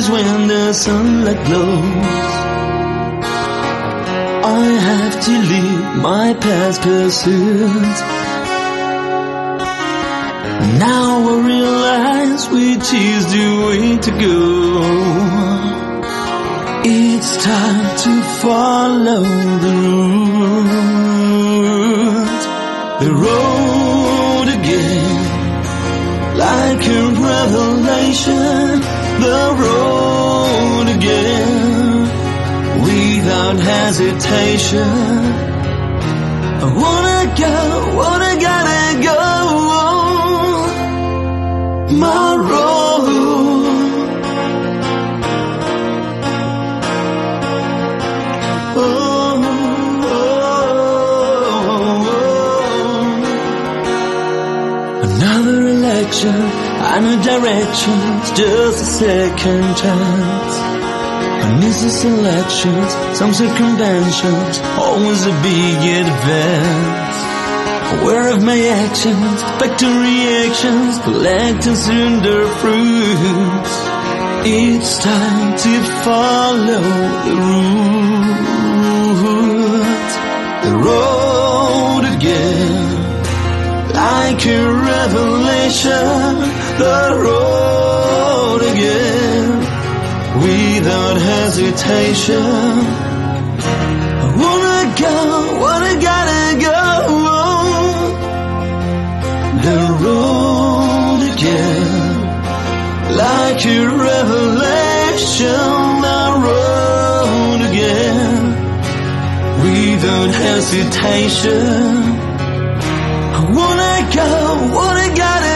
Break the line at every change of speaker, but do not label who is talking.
is when the sunlight glows. I have to leave my past pursuits. Now I realize which is the way to go. It's time to follow the road again, like a revelation. The road again, without hesitation. I wanna go, gotta go. My road. Oh, another election, I know directions, just a second chance. I miss the selections, some circumventions, always a big advance. Aware of my actions, back to reactions, collecting soon the fruits. It's time to follow the route, the road again, like a revelation. The road again, without hesitation. I wanna go, gotta go. The road again, like a revelation. The road again, without hesitation. I wanna go, gotta go.